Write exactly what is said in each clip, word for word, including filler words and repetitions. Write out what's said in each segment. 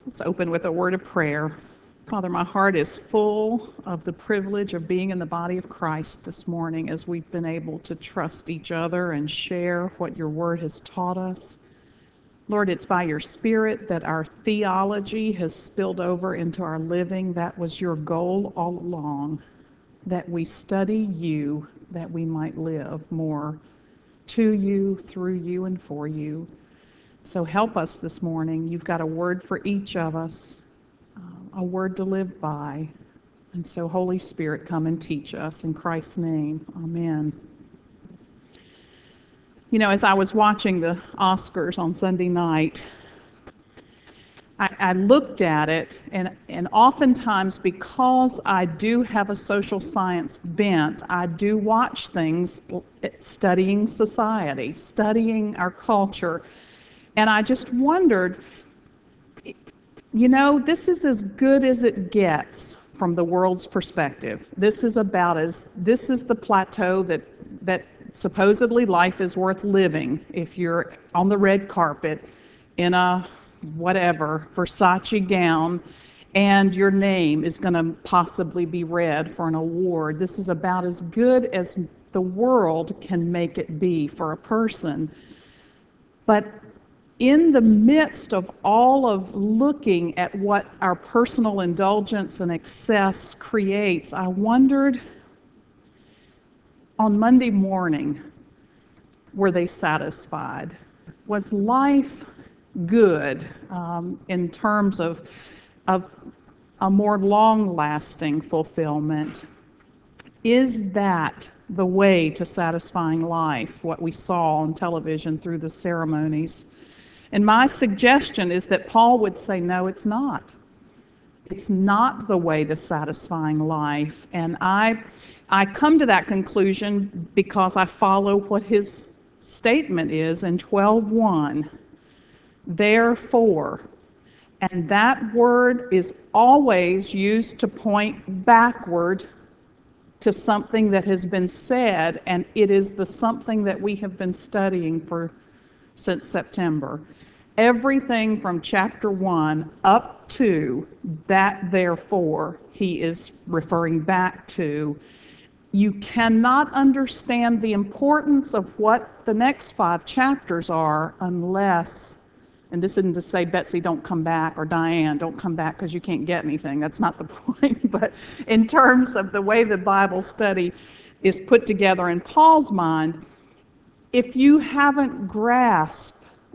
Let's open with a word of prayer. Father, my heart is full of the privilege of being in the body of Christ this morning as we've been able to trust each other and share what your word has taught us. Lord, it's by your Spirit that our theology has spilled over into our living. That was your goal all along, that we study you, that we might live more to you, through you, and for you. So help us this morning. You've got a word for each of us, uh, a word to live by. And so, Holy Spirit, come and teach us. In Christ's name, amen. You know, as I was watching the Oscars on Sunday night, I, I looked at it, and, and oftentimes, because I do have a social science bent, I do watch things studying society, studying our culture. And I just wondered, you know, this is as good as it gets from the world's perspective. This is about as, this is the plateau that, that supposedly life is worth living if you're on the red carpet in a whatever Versace gown and your name is going to possibly be read for an award. This is about as good as the world can make it be for a person. But in the midst of all of looking at what our personal indulgence and excess creates, I wondered on Monday morning, were they satisfied? Was life good um, in terms of, of a more long-lasting fulfillment? Is that the way to satisfying life, what we saw on television through the ceremonies? And my suggestion is that Paul would say, no, it's not. It's not the way to satisfying life. And I, I come to that conclusion because I follow what his statement is in twelve one. Therefore, and that word is always used to point backward to something that has been said, and it is the something that we have been studying for since September. Everything from chapter one up to that, therefore, he is referring back to. You cannot understand the importance of what the next five chapters are unless, and this isn't to say, Betsy, don't come back, or Diane, don't come back because you can't get anything. That's not the point. But in terms of the way the Bible study is put together in Paul's mind, if you haven't grasped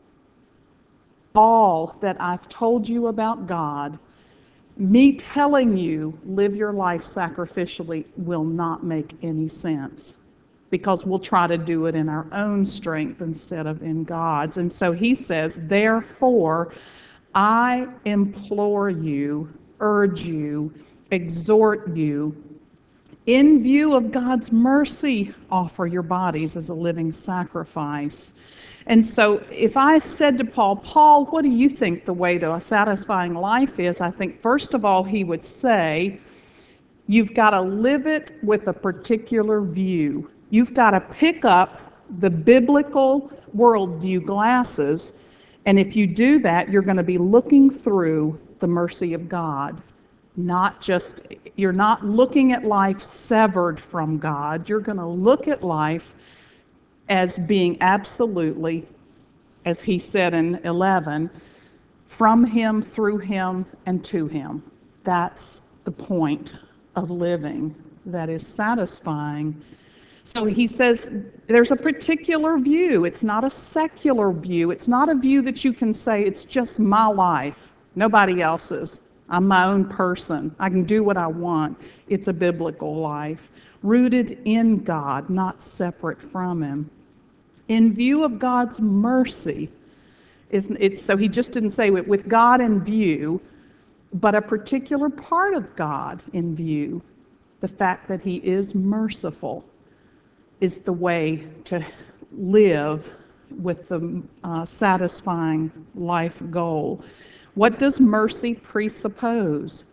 all that I've told you about God, me telling you live your life sacrificially will not make any sense, because we'll try to do it in our own strength instead of in God's. And so he says, therefore, I implore you, urge you, exhort you, in view of God's mercy, offer your bodies as a living sacrifice. And so if I said to Paul, Paul, what do you think the way to a satisfying life is? I think, first of all, he would say, you've got to live it with a particular view. You've got to pick up the biblical worldview glasses, and if you do that, you're going to be looking through the mercy of God. Not just, you're not looking at life severed from God. You're going to look at life as being absolutely, as he said in eleven, from him, through him, and to him. That's the point of living that is satisfying. So he says there's a particular view. It's not a secular view. It's not a view that you can say it's just my life, nobody else's. I'm my own person. I can do what I want. It's a biblical life, rooted in God, not separate from him. In view of God's mercy, it's, so he just didn't say with God in view, but a particular part of God in view. The fact that he is merciful is the way to live with the uh, satisfying life goal. What does mercy presuppose?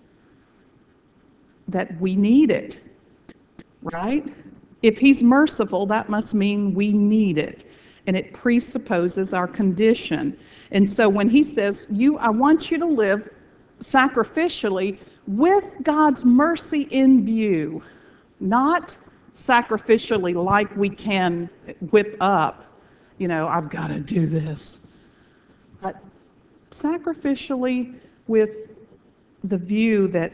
That we need it, right? If he's merciful, that must mean we need it. And it presupposes our condition. And so when he says, "You, I want you to live sacrificially with God's mercy in view, not sacrificially like we can whip up, you know, I've got to do this, but sacrificially with the view that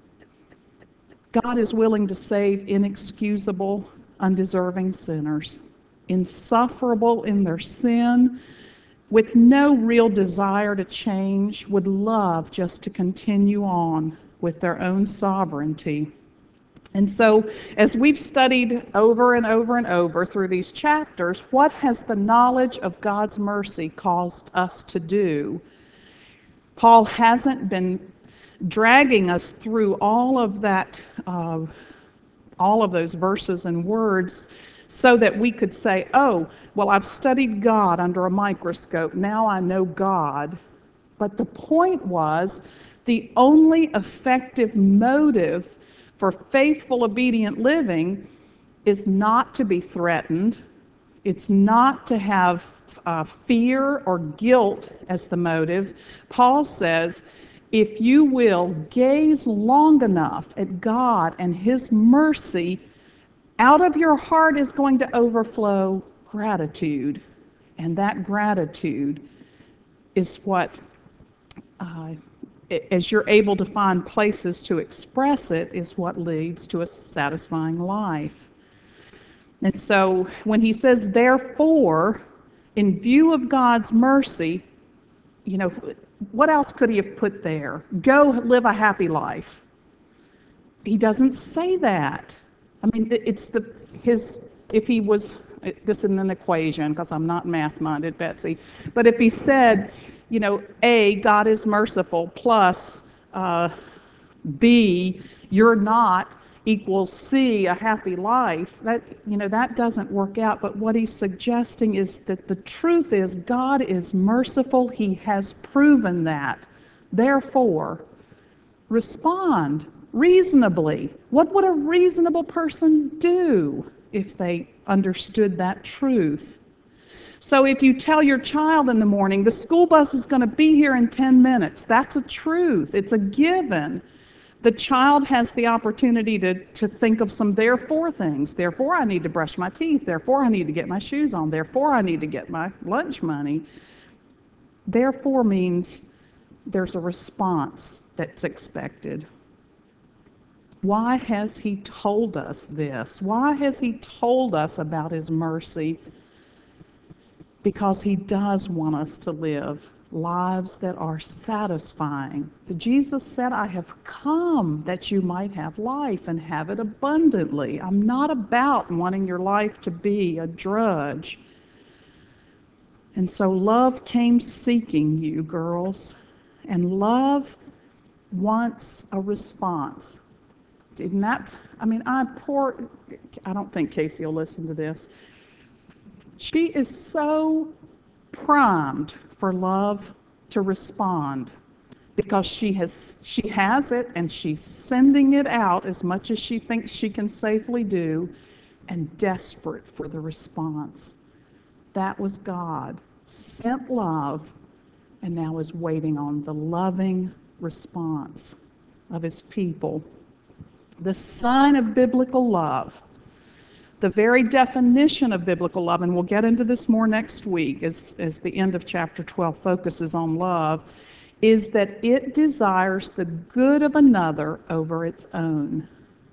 God is willing to save inexcusable, undeserving sinners, insufferable in their sin, with no real desire to change, would love just to continue on with their own sovereignty. And so, as we've studied over and over and over through these chapters, what has the knowledge of God's mercy caused us to do? Paul hasn't been dragging us through all of that, uh, all of those verses and words so that we could say, oh, well, I've studied God under a microscope. Now I know God. But the point was, the only effective motive for faithful, obedient living is not to be threatened. It's not to have uh, fear or guilt as the motive. Paul says, if you will gaze long enough at God and His mercy, out of your heart is going to overflow gratitude. And that gratitude is what, uh, as you're able to find places to express it, is what leads to a satisfying life. And so when he says, therefore, in view of God's mercy, you know, what else could he have put there? Go live a happy life. He doesn't say that. I mean, it's the his, if he was, this isn't an equation because I'm not math-minded, Betsy, but if he said, you know, A, God is merciful, plus uh, B, you're not, equals C, a happy life, that, you know, that doesn't work out. But what he's suggesting is that the truth is God is merciful. He has proven that. Therefore, respond reasonably. What would a reasonable person do if they understood that truth? So if you tell your child in the morning, the school bus is going to be here in ten minutes, that's a truth. It's a given. The child has the opportunity to, to think of some therefore things. Therefore, I need to brush my teeth. Therefore, I need to get my shoes on. Therefore, I need to get my lunch money. Therefore means there's a response that's expected. Why has he told us this? Why has he told us about his mercy? Because he does want us to live lives that are satisfying. Jesus said, I have come that you might have life and have it abundantly. I'm not about wanting your life to be a drudge. And so love came seeking you, girls, and love wants a response. Isn't that, I mean, I poor, I don't think Casey will listen to this. She is so primed for love to respond because she has she has it and she's sending it out as much as she thinks she can safely do, and desperate for the response. That was God, sent love, and now is waiting on the loving response of his people. The sign of biblical love, the very definition of biblical love, and we'll get into this more next week as, as the end of chapter twelve focuses on love, is that it desires the good of another over its own.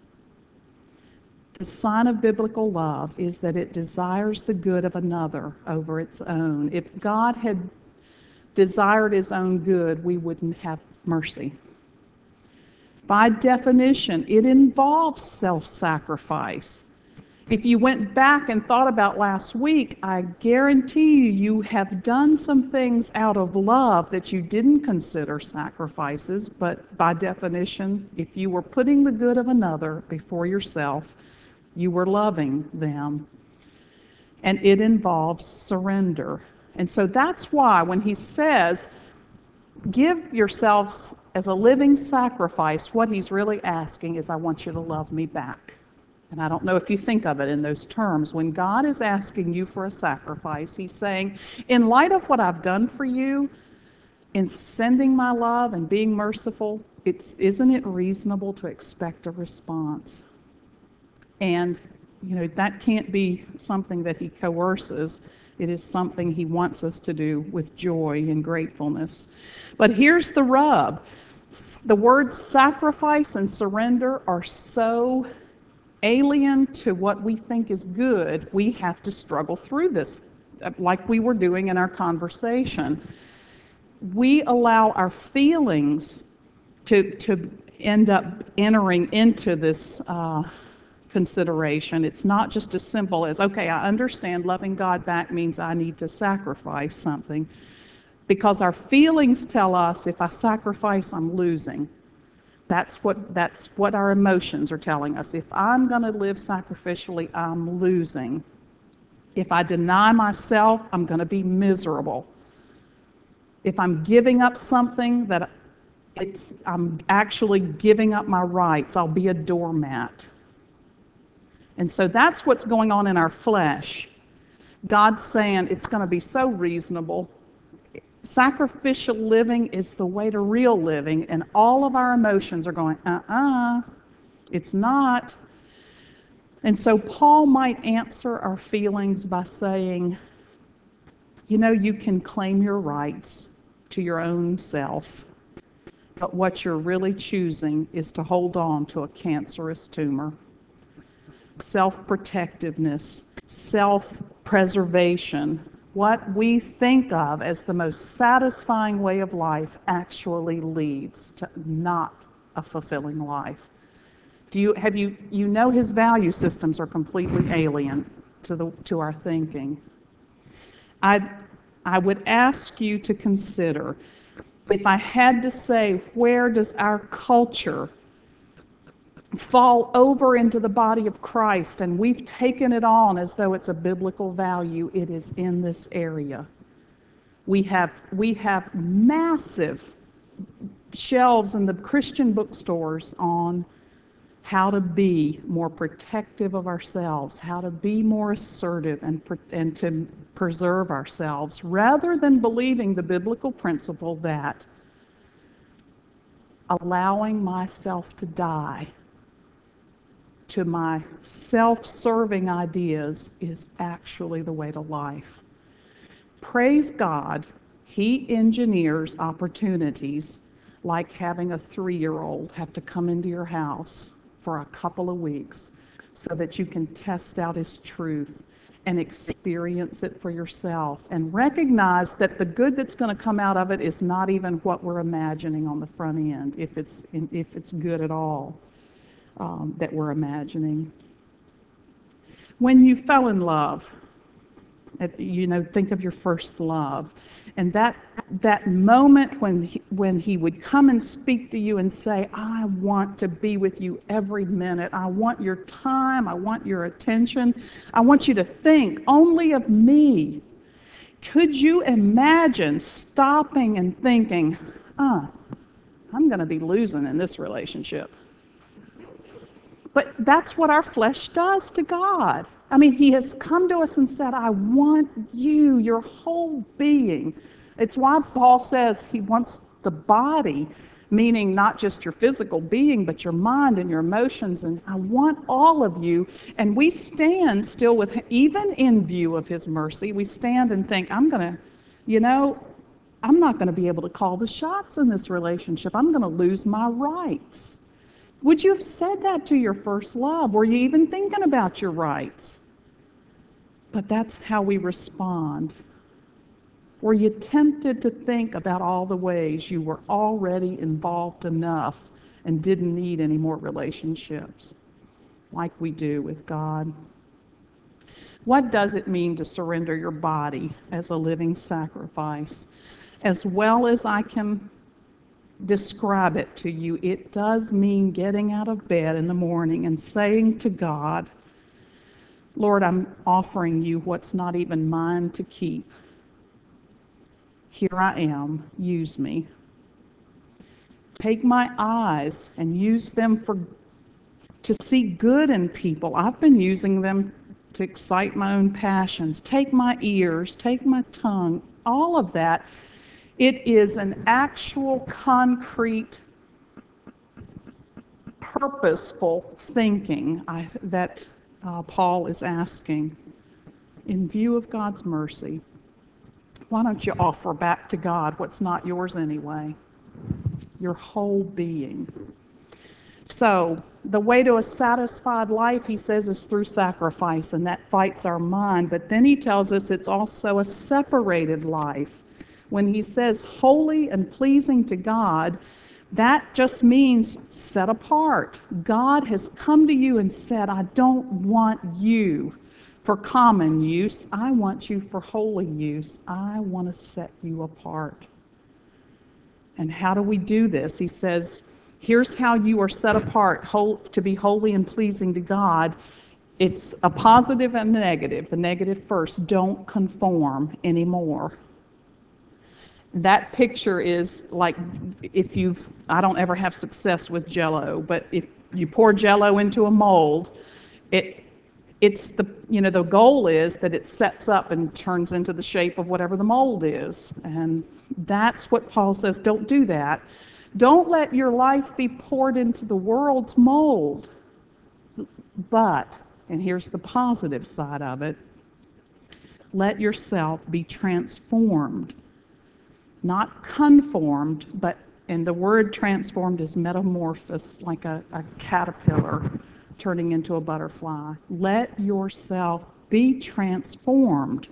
The sign of biblical love is that it desires the good of another over its own. If God had desired his own good, we wouldn't have mercy. By definition, it involves self-sacrifice. If you went back and thought about last week, I guarantee you, you have done some things out of love that you didn't consider sacrifices, but by definition, if you were putting the good of another before yourself, you were loving them. And it involves surrender. And so that's why when he says, give yourselves as a living sacrifice, what he's really asking is, I want you to love me back. And I don't know if you think of it in those terms. When God is asking you for a sacrifice, he's saying, in light of what I've done for you, in sending my love and being merciful, it's, isn't it reasonable to expect a response? And, you know, that can't be something that he coerces. It is something he wants us to do with joy and gratefulness. But here's the rub. The words sacrifice and surrender are so alien to what we think is good, we have to struggle through this, like we were doing in our conversation. We allow our feelings to, to end up entering into this uh, consideration. It's not just as simple as, okay, I understand loving God back means I need to sacrifice something, because our feelings tell us if I sacrifice, I'm losing. That's what, that's what our emotions are telling us. If I'm going to live sacrificially, I'm losing. If I deny myself, I'm going to be miserable. If I'm giving up something that it's, I'm actually giving up my rights, I'll be a doormat. And so that's what's going on in our flesh. God's saying it's going to be so reasonable. Sacrificial living is the way to real living, and all of our emotions are going, uh-uh, it's not. And so Paul might answer our feelings by saying, you know, you can claim your rights to your own self, but what you're really choosing is to hold on to a cancerous tumor. Self-protectiveness, self-preservation, what we think of as the most satisfying way of life actually leads to not a fulfilling life. Do you have you you know his value systems are completely alien to the to our thinking. I I would ask you to consider, if I had to say, where does our culture fall over into the body of Christ, and we've taken it on as though it's a biblical value, it is in this area. We have, we have massive shelves in the Christian bookstores on how to be more protective of ourselves, how to be more assertive and, and to preserve ourselves, rather than believing the biblical principle that allowing myself to die to my self-serving ideas is actually the way to life. Praise God, he engineers opportunities like having a three-year-old have to come into your house for a couple of weeks so that you can test out his truth and experience it for yourself and recognize that the good that's going to come out of it is not even what we're imagining on the front end, if it's, if it's good at all. Um, that we're imagining. When you fell in love, at, you know, think of your first love, and that that moment when he, when he would come and speak to you and say, I want to be with you every minute. I want your time. I want your attention. I want you to think only of me. Could you imagine stopping and thinking, uh, I'm going to be losing in this relationship? But that's what our flesh does to God. I mean, he has come to us and said, I want you, your whole being. It's why Paul says he wants the body, meaning not just your physical being, but your mind and your emotions. And I want all of you. And we stand still with, even in view of his mercy, we stand and think, I'm going to, you know, I'm not going to be able to call the shots in this relationship. I'm going to lose my rights. Would you have said that to your first love? Were you even thinking about your rights? But that's how we respond. Were you tempted to think about all the ways you were already involved enough and didn't need any more relationships, like we do with God? What does it mean to surrender your body as a living sacrifice? As well as I can describe it to you, it does mean getting out of bed in the morning and saying to God, Lord, I'm offering you what's not even mine to keep. Here I am, use me. Take my eyes and use them for to see good in people. I've been using them to excite my own passions. Take my ears, take my tongue, all of that It is an actual, concrete, purposeful thinking I, that uh, Paul is asking. In view of God's mercy, why don't you offer back to God what's not yours anyway? Your whole being. So, the way to a satisfied life, he says, is through sacrifice, and that fights our mind. But then he tells us it's also a separated life. When he says holy and pleasing to God, that just means set apart. God has come to you and said, I don't want you for common use. I want you for holy use. I want to set you apart. And how do we do this? He says, here's how you are set apart to be holy and pleasing to God. It's a positive and a negative. The negative first, don't conform anymore. That picture is like if you've, I don't ever have success with Jell-O, but if you pour Jell-O into a mold, it it's the, you know, the goal is that it sets up and turns into the shape of whatever the mold is. And that's what Paul says, don't do that. Don't let your life be poured into the world's mold. But, and here's the positive side of it, let yourself be transformed. Not conformed, but, and the word transformed is metamorphosis, like a, a caterpillar turning into a butterfly. Let yourself be transformed.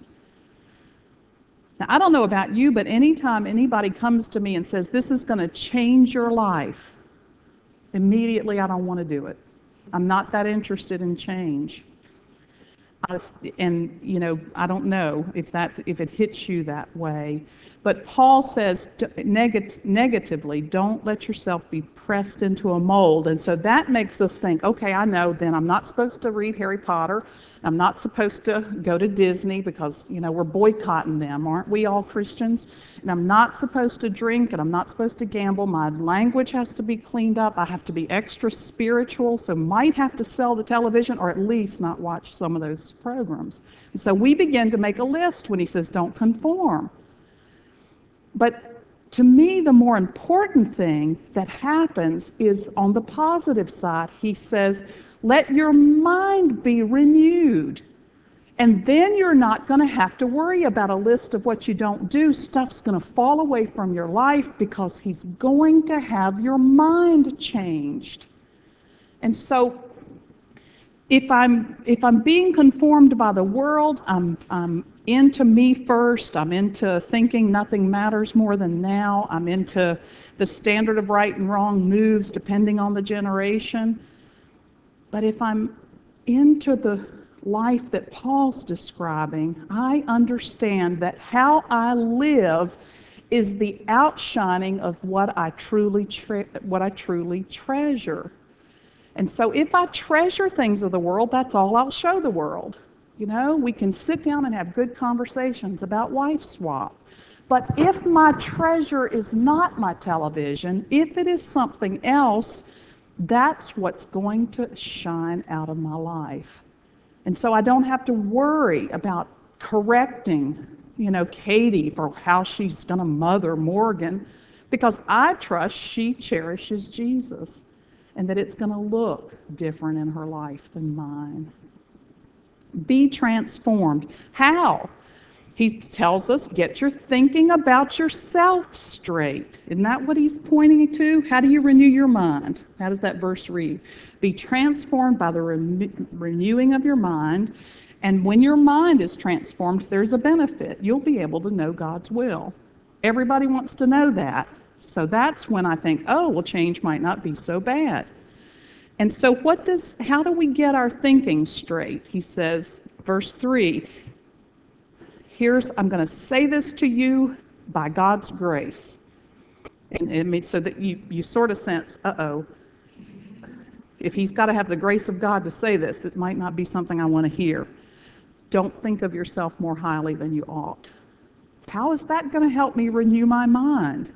Now, I don't know about you, but anytime anybody comes to me and says, this is going to change your life, immediately I don't want to do it. I'm not that interested in change. I, and, you know, I don't know if that if it hits you that way. But Paul says neg- negatively, don't let yourself be pressed into a mold. And so that makes us think, okay, I know then I'm not supposed to read Harry Potter. I'm not supposed to go to Disney because, you know, we're boycotting them, aren't we all Christians? And I'm not supposed to drink and I'm not supposed to gamble. My language has to be cleaned up. I have to be extra spiritual, so might have to sell the television or at least not watch some of those programs. And so we begin to make a list when he says don't conform. But to me, the more important thing that happens is on the positive side. He says, let your mind be renewed. And then you're not going to have to worry about a list of what you don't do. Stuff's going to fall away from your life because he's going to have your mind changed. And so if I'm if I'm being conformed by the world, I'm I'm into me first. I'm into thinking nothing matters more than now. I'm into the standard of right and wrong moves depending on the generation. But if I'm into the life that Paul's describing, I understand that how I live is the outshining of what I truly tre- what I truly treasure. And so if I treasure things of the world, that's all I'll show the world. You know, we can sit down and have good conversations about wife swap. But if my treasure is not my television, if it is something else, that's what's going to shine out of my life. And so I don't have to worry about correcting, you know, Katie for how she's going to mother Morgan, because I trust she cherishes Jesus and that it's going to look different in her life than mine. Be transformed. How? He tells us, get your thinking about yourself straight. Isn't that what he's pointing to? How do you renew your mind? How does that verse read? Be transformed by the re- renewing of your mind. And when your mind is transformed, there's a benefit. You'll be able to know God's will. Everybody wants to know that. So that's when I think, oh, well, change might not be so bad. And so what does, how do we get our thinking straight? He says, verse three, here's, I'm going to say this to you by God's grace. And it means so that you, you sort of sense, uh-oh, if he's got to have the grace of God to say this, it might not be something I want to hear. Don't think of yourself more highly than you ought. How is that going to help me renew my mind?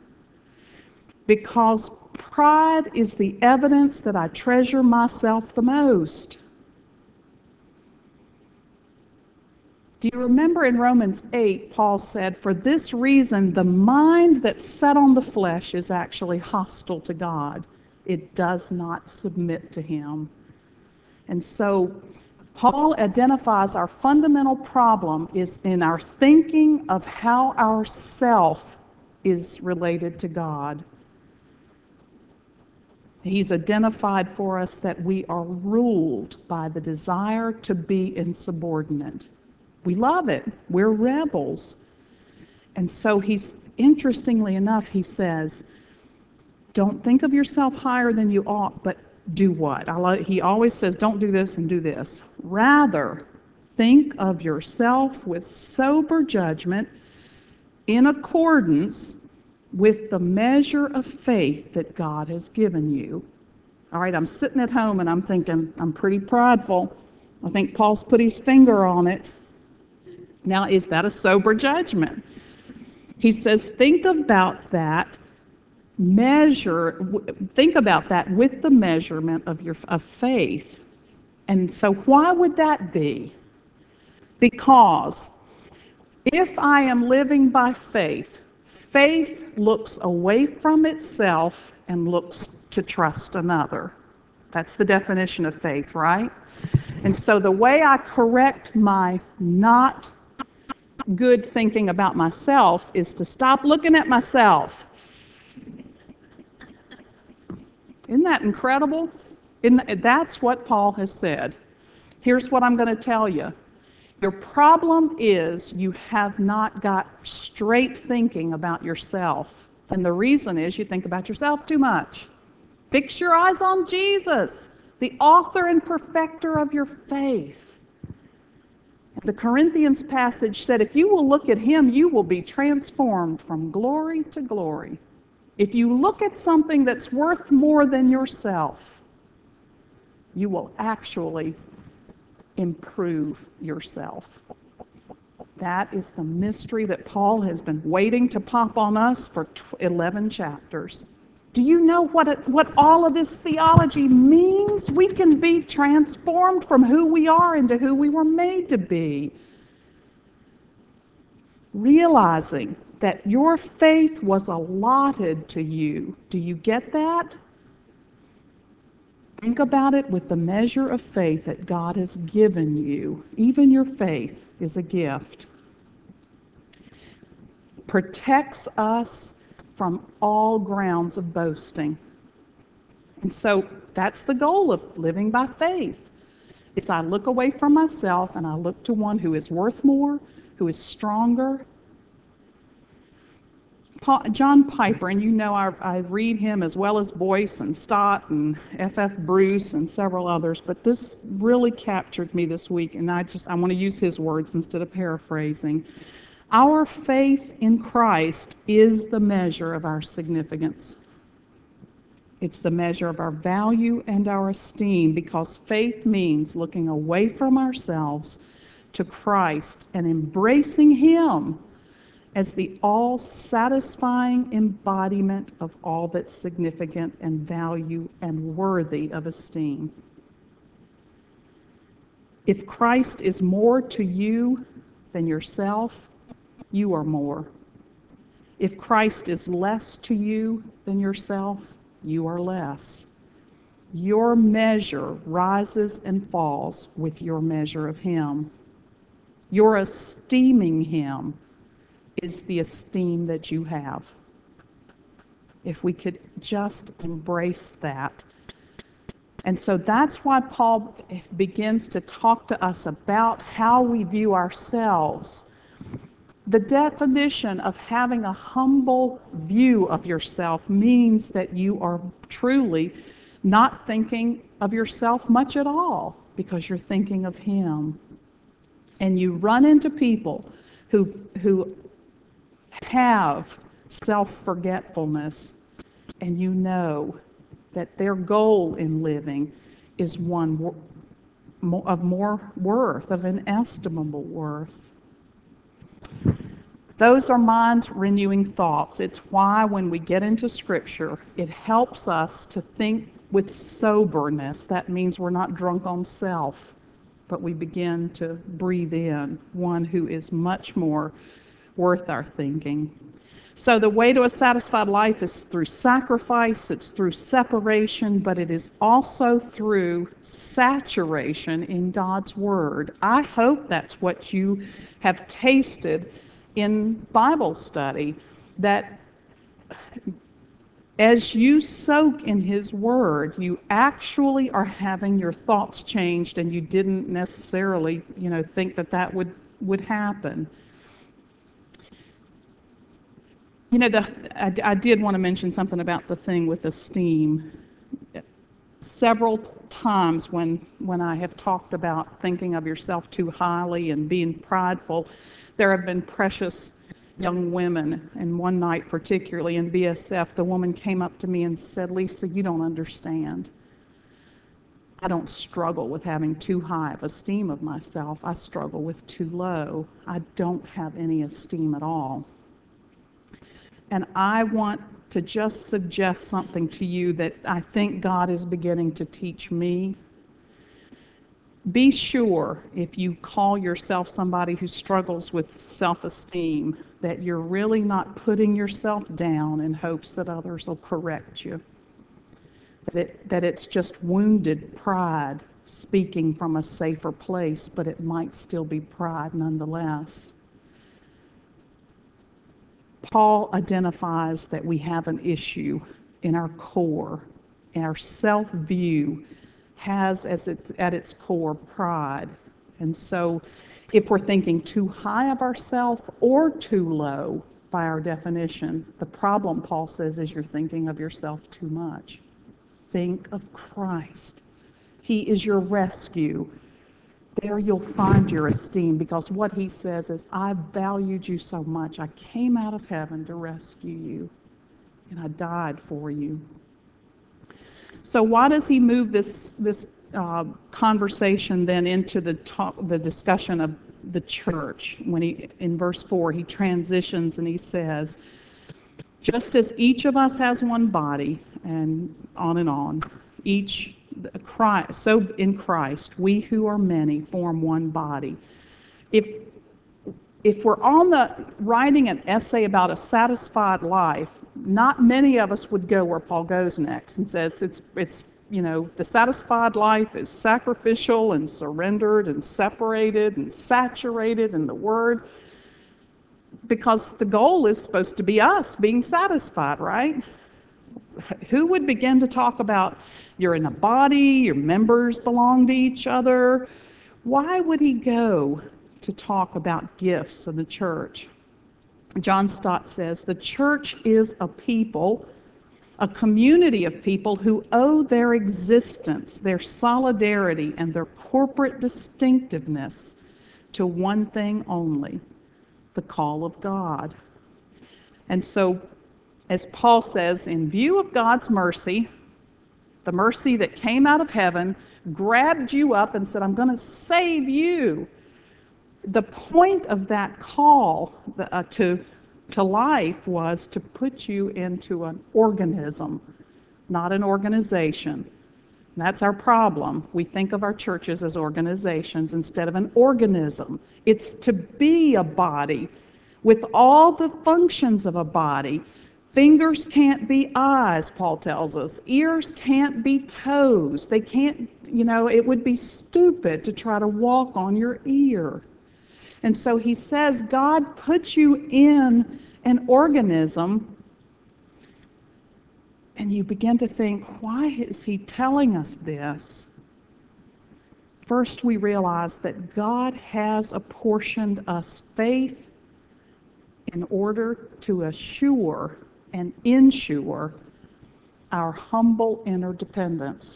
Because pride is the evidence that I treasure myself the most. Do you remember in Romans eight, Paul said, "For this reason, the mind that's set on the flesh is actually hostile to God. It does not submit to him." And so Paul identifies our fundamental problem is in our thinking of how our self is related to God. He's identified for us that we are ruled by the desire to be insubordinate. We love it. We're rebels. And so he's, interestingly enough, he says, don't think of yourself higher than you ought, but do what? I like, he always says, don't do this and do this. Rather, think of yourself with sober judgment in accordance with the measure of faith that God has given you. All right, I'm sitting at home and I'm thinking, I'm pretty prideful. I think Paul's put his finger on it. Now, is that a sober judgment? He says, think about that measure, think about that with the measurement of your of faith. And so why would that be? Because if I am living by faith, faith looks away from itself and looks to trust another. That's the definition of faith, right? And so the way I correct my not good thinking about myself is to stop looking at myself. Isn't that incredible? Isn't, that's what Paul has said. Here's what I'm going to tell you. Your problem is you have not got straight thinking about yourself. And the reason is you think about yourself too much. Fix your eyes on Jesus, the author and perfecter of your faith. The Corinthians passage said, if you will look at him, you will be transformed from glory to glory. If you look at something that's worth more than yourself, you will actually improve yourself. That is the mystery that Paul has been waiting to pop on us for eleven chapters. Do you know what it, what all of this theology means? We can be transformed from who we are into who we were made to be. Realizing that your faith was allotted to you. Do you get that? Think about it with the measure of faith that God has given you. Even your faith is a gift. Protects us from all grounds of boasting. And so that's the goal of living by faith. It's I look away from myself and I look to one who is worth more, who is stronger. Paul, John Piper, and you know I, I read him as well as Boyce and Stott and F F Bruce and several others, but this really captured me this week, and I just I want to use his words instead of paraphrasing. Our faith in Christ is the measure of our significance. It's the measure of our value and our esteem, because faith means looking away from ourselves to Christ and embracing him as the all-satisfying embodiment of all that's significant and value and worthy of esteem. If Christ is more to you than yourself, you are more. If Christ is less to you than yourself, you are less. Your measure rises and falls with your measure of him. Your esteeming him is the esteem that you have. If we could just embrace that. And so that's why Paul begins to talk to us about how we view ourselves. The definition of having a humble view of yourself means that you are truly not thinking of yourself much at all, because you're thinking of him. And you run into people who, who have self-forgetfulness, and you know that their goal in living is one of more worth, of inestimable worth. Those are mind-renewing thoughts. It's why when we get into Scripture, it helps us to think with soberness. That means we're not drunk on self. but we begin to breathe in one who is much more worth our thinking. So the way to a satisfied life is through sacrifice, it's through separation, but it is also through saturation in God's Word. I hope that's what you have tasted in Bible study, that as you soak in His Word, you actually are having your thoughts changed, and you didn't necessarily, you know, think that that would, would happen. You know, the, I, I did want to mention something about the thing with esteem. Several times when, when I have talked about thinking of yourself too highly and being prideful, there have been precious young women, and one night particularly in B S F, the woman came up to me and said, "Lisa, you don't understand. I don't struggle with having too high of esteem of myself. I struggle with too low. I don't have any esteem at all." And I want to just suggest something to you that I think God is beginning to teach me. Be sure, if you call yourself somebody who struggles with self-esteem, that you're really not putting yourself down in hopes that others will correct you. That, it, that it's just wounded pride speaking from a safer place, but it might still be pride nonetheless. Paul identifies that we have an issue in our core, and our self-view has as its, at its core pride. And so if we're thinking too high of ourselves or too low by our definition, the problem, Paul says, is you're thinking of yourself too much. Think of Christ. He is your rescue. There you'll find your esteem, because what he says is, I valued you so much. I came out of heaven to rescue you, and I died for you. So why does he move this, this uh, conversation then into the, talk, the discussion of the church? When he, in verse four, he transitions and he says, just as each of us has one body, and on and on, each Christ, so in Christ, we who are many form one body. If if we're on the writing an essay about a satisfied life, not many of us would go where Paul goes next and says it's it's you know the satisfied life is sacrificial and surrendered and separated and saturated in the Word, because the goal is supposed to be us being satisfied, right? Who would begin to talk about you're in a body, your members belong to each other? Why would he go to talk about gifts of the church? John Stott says, the church is a people, a community of people who owe their existence, their solidarity, and their corporate distinctiveness to one thing only, the call of God. And so, as Paul says, in view of God's mercy, the mercy that came out of heaven, grabbed you up and said, I'm going to save you. The point of that call uh, to, to life was to put you into an organism, not an organization. And that's our problem. We think of our churches as organizations instead of an organism. It's to be a body with all the functions of a body. Fingers can't be eyes, Paul tells us. Ears can't be toes. They can't, you know, it would be stupid to try to walk on your ear. And so he says, God put you in an organism, and you begin to think, why is he telling us this? First, we realize that God has apportioned us faith in order to assure and ensure our humble interdependence.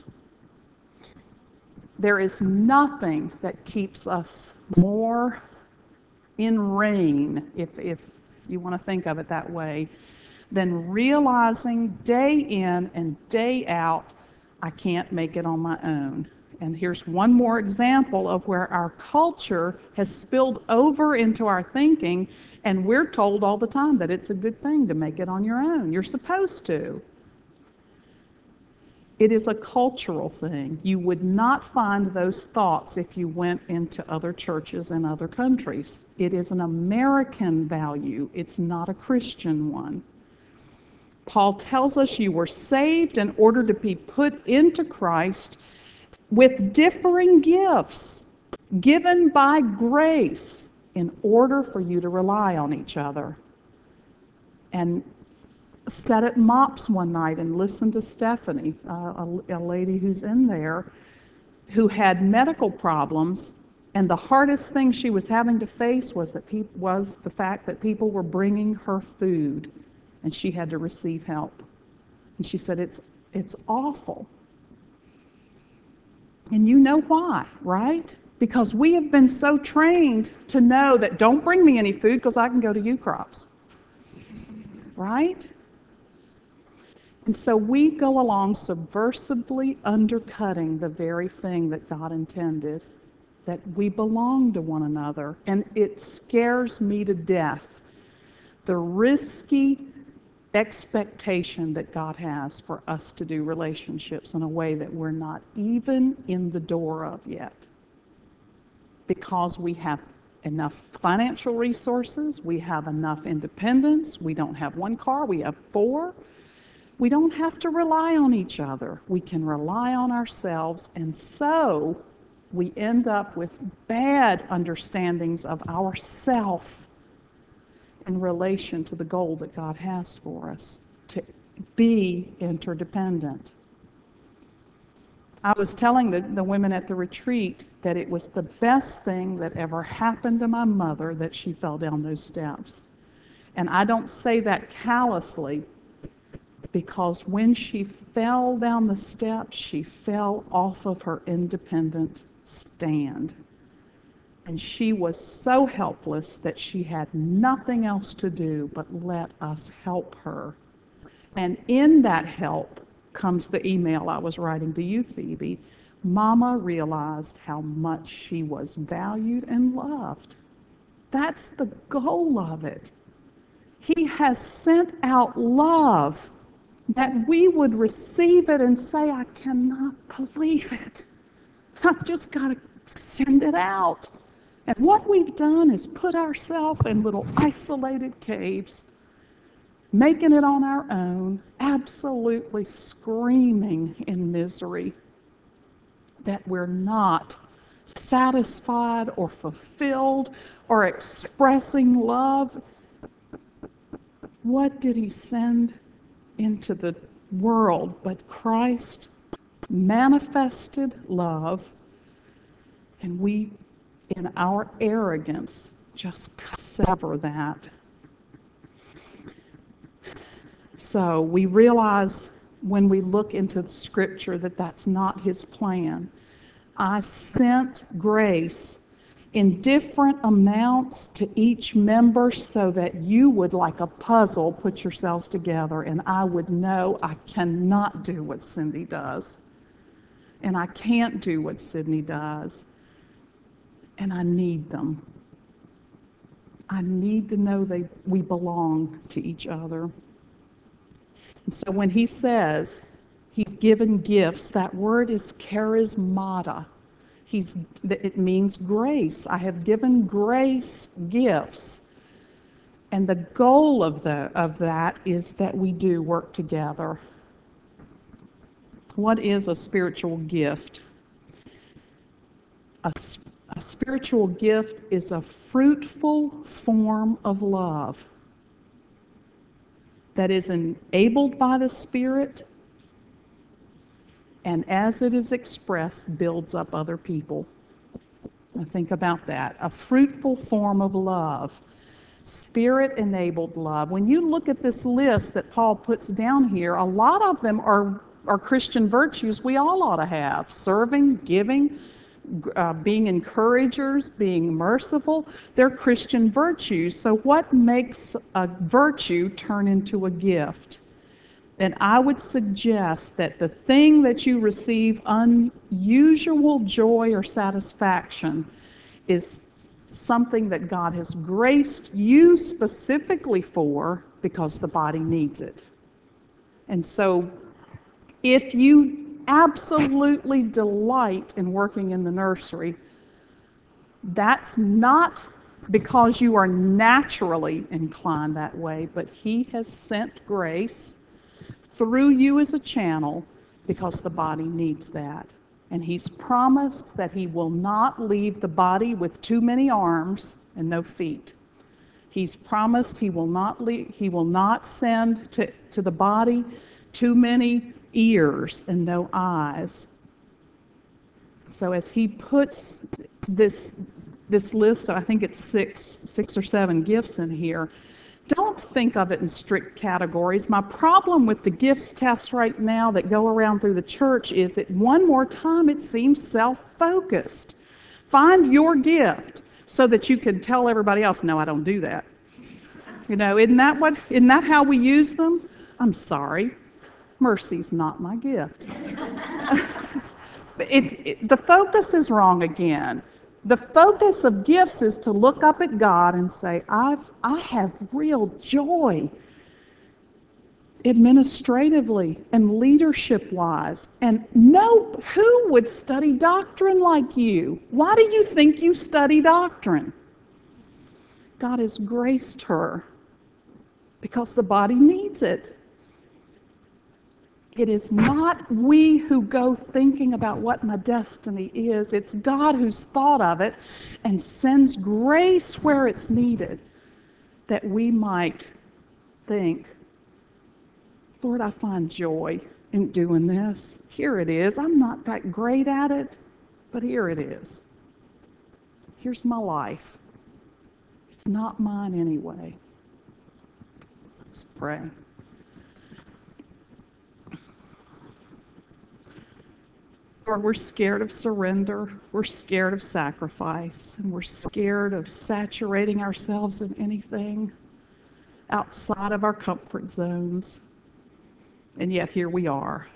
There is nothing that keeps us more in reign, if, if you want to think of it that way, than realizing day in and day out, I can't make it on my own. And here's one more example of where our culture has spilled over into our thinking, and we're told all the time that it's a good thing to make it on your own. You're supposed to. It is a cultural thing. You would not find those thoughts if you went into other churches in other countries. It is an American value. It's not a Christian one. Paul tells us you were saved in order to be put into Christ with differing gifts given by grace in order for you to rely on each other. And sat at MOPS one night and listened to Stephanie, uh, a, a lady who's in there, who had medical problems, and the hardest thing she was having to face was that pe- was the fact that people were bringing her food, and she had to receive help. And she said, "It's it's awful." And you know why, right? Because we have been so trained to know that don't bring me any food because I can go to U Crops, right? And so we go along subversively undercutting the very thing that God intended, that we belong to one another. And it scares me to death, the risky expectation that God has for us to do relationships in a way that we're not even in the door of yet. Because we have enough financial resources, we have enough independence, we don't have one car, we have four. We don't have to rely on each other. We can rely on ourselves, and so we end up with bad understandings of ourself in relation to the goal that God has for us, to be interdependent. I was telling the, the women at the retreat that it was the best thing that ever happened to my mother that she fell down those steps. And I don't say that callously, because when she fell down the steps, she fell off of her independent stand. And she was so helpless that she had nothing else to do but let us help her. And in that help comes the email I was writing to you, Phoebe. Mama realized how much she was valued and loved. That's the goal of it. He has sent out love, that we would receive it and say, I cannot believe it. I've just got to send it out. And what we've done is put ourselves in little isolated caves, making it on our own, absolutely screaming in misery that we're not satisfied or fulfilled or expressing love. What did he send into the world but Christ manifested love, and we, in our arrogance, just sever that. So we realize when we look into the scripture that that's not his plan. I sent grace in different amounts to each member so that you would, like a puzzle, put yourselves together, and I would know I cannot do what Cindy does, and I can't do what Sydney does, and I need them. I need to know they we belong to each other. And so when he says he's given gifts, that word is charismata. He's, it means grace. I have given grace gifts. And the goal of, the, of that is that we do work together. What is a spiritual gift? A, a spiritual gift is a fruitful form of love that is enabled by the Spirit, and as it is expressed, builds up other people. Now think about that. A fruitful form of love, Spirit-enabled love. When you look at this list that Paul puts down here, a lot of them are, are Christian virtues we all ought to have. Serving, giving, uh, being encouragers, being merciful. They're Christian virtues. So what makes a virtue turn into a gift? And I would suggest that the thing that you receive unusual joy or satisfaction is something that God has graced you specifically for because the body needs it. And so if you absolutely delight in working in the nursery, that's not because you are naturally inclined that way, but He has sent grace through you as a channel because the body needs that. And He's promised that He will not leave the body with too many arms and no feet. He's promised He will not leave, He will not send to, to the body too many ears and no eyes. So as He puts this this list, I think it's six, six or seven gifts in here, don't think of it in strict categories. My problem with the gifts test right now that go around through the church is that one more time it seems self-focused. Find your gift so that you can tell everybody else, no, I don't do that. You know, isn't that what, isn't that how we use them? I'm sorry, mercy's not my gift. it, it, the focus is wrong again. The focus of gifts is to look up at God and say, I've, I have real joy administratively and leadership-wise. And no, who would study doctrine like you? Why do you think you study doctrine? God has graced her because the body needs it. It is not we who go thinking about what my destiny is. It's God who's thought of it and sends grace where it's needed, that we might think, Lord, I find joy in doing this. Here it is. I'm not that great at it, but here it is. Here's my life. It's not mine anyway. Let's pray. Lord, we're scared of surrender, we're scared of sacrifice, and we're scared of saturating ourselves in anything outside of our comfort zones. And yet here we are.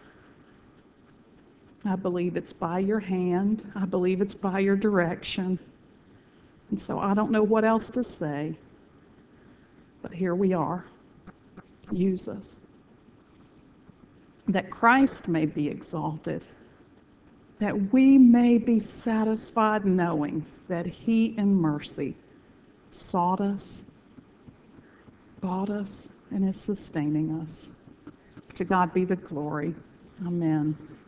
I believe it's by your hand. I believe it's by your direction. And so I don't know what else to say, but here we are. Use us. That Christ may be exalted, that we may be satisfied knowing that He in mercy sought us, bought us, and is sustaining us. To God be the glory. Amen.